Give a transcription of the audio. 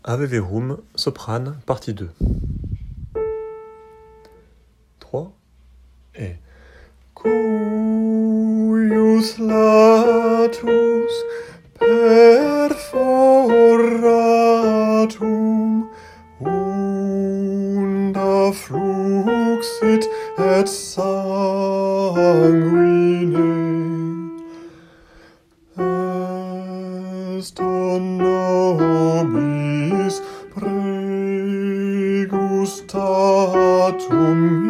Ave Verum, soprane, partie 2. 3 et Cuius latus perforatum unda fluxit et sanguine est nobis pregustatum